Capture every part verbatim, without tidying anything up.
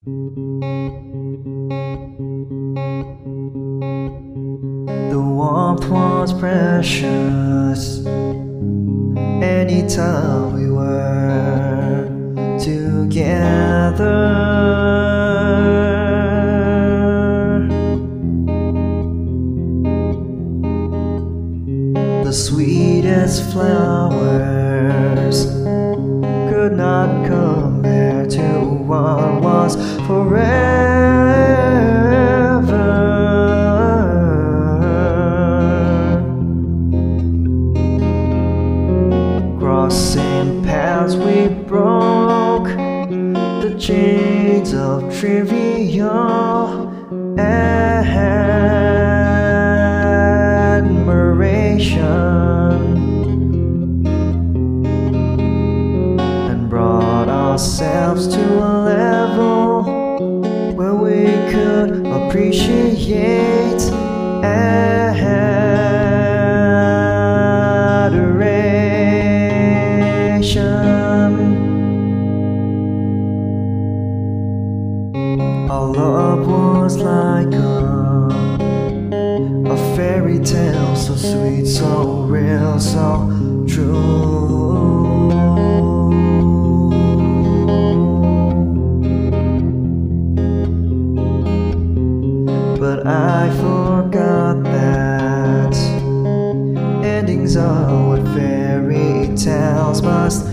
The warmth was precious anytime we were together. The sweetest flowers could not compare to what was forever. Crossing paths we broke the chains of trivial admiration and brought ourselves to a level where we could appreciate adoration. Our love was like a, a fairy tale, so sweet, so real, so true. But I forgot that endings are what fairy tales must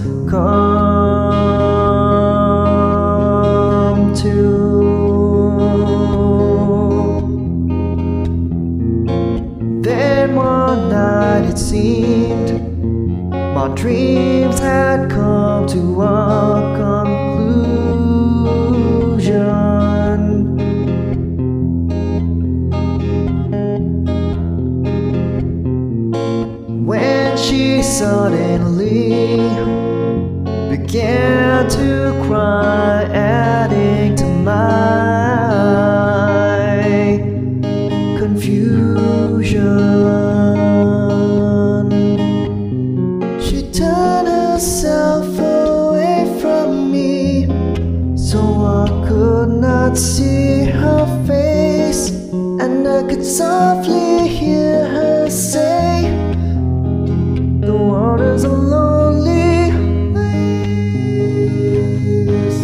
come to. Then one night it seemed my dreams had come to a conclusion. When she suddenly began to cry, adding to my confusion. She turned herself away from me, so I could not see her face, and I could softly hear her say, "The water's a lonely place."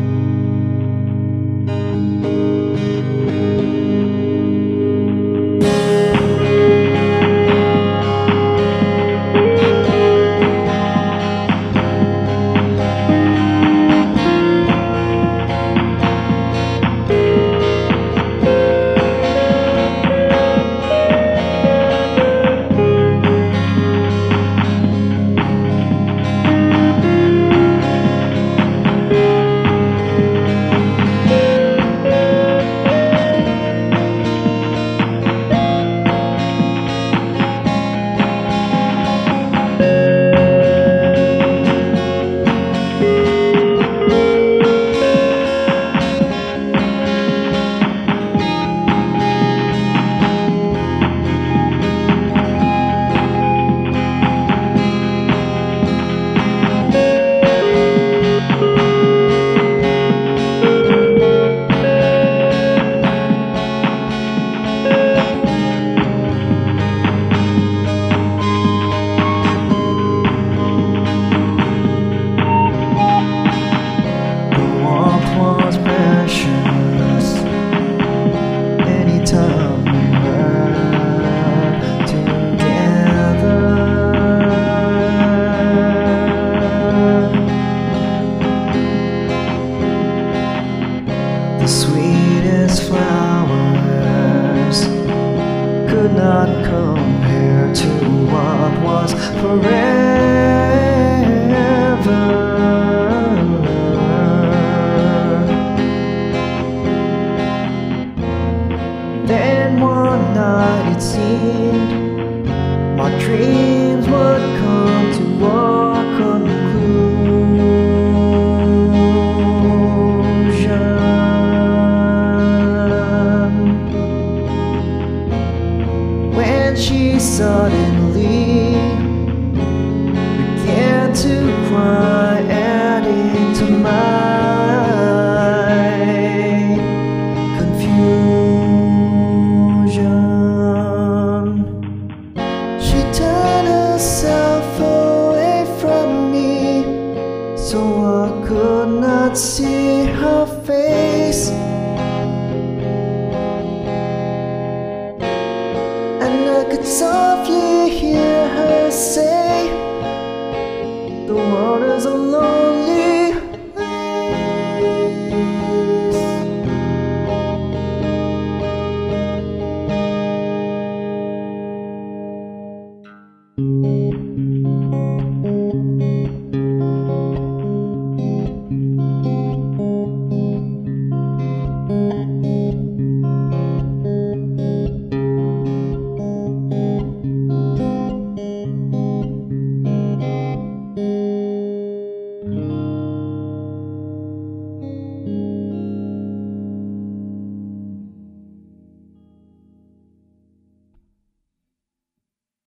The sweetest flowers could not compare to what was forever. Then one night it seemed my dreams would come to a conclusion. When she suddenly your face.